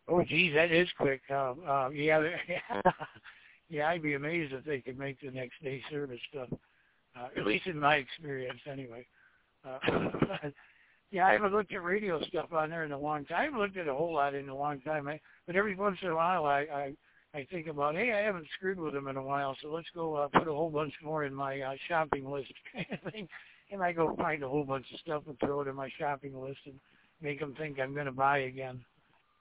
Oh, geez, that is quick. Yeah, yeah, I'd be amazed if they could make the next day service stuff. At least in my experience, anyway. Uh, yeah, I haven't looked at radio stuff on there in a long time. I haven't looked at a whole lot in a long time. But every once in a while, I think about, hey, I haven't screwed with them in a while, so let's go put a whole bunch more in my shopping list kind of thing. And I go find a whole bunch of stuff and throw it in my shopping list and make them think I'm going to buy again.